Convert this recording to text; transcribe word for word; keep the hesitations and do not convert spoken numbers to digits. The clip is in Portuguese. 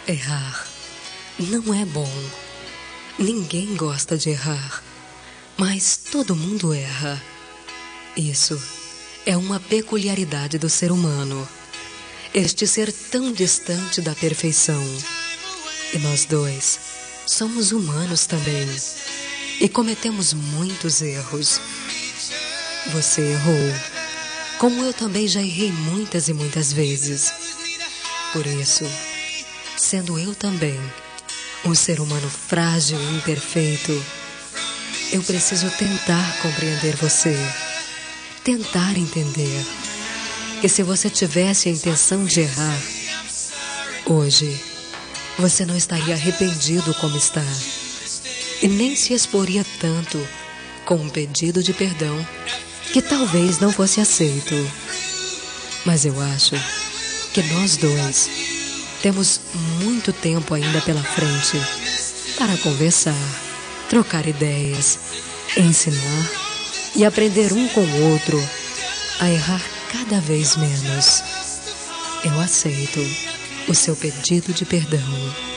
Errar não é bom. Ninguém gosta de errar, mas todo mundo erra. Isso é uma peculiaridade do ser humano, este ser tão distante da perfeição. E nós dois somos humanos também e cometemos muitos erros. Você errou, como eu também já errei muitas e muitas vezes. Por isso, sendo eu também um ser humano frágil e imperfeito, eu preciso tentar compreender você, tentar entender. E se você tivesse a intenção de errar, hoje você não estaria arrependido como está, e nem se exporia tanto com um pedido de perdão que talvez não fosse aceito. Mas eu acho que nós dois temos muito tempo ainda pela frente para conversar, trocar ideias, ensinar e aprender um com o outro a errar cada vez menos. Eu aceito o seu pedido de perdão.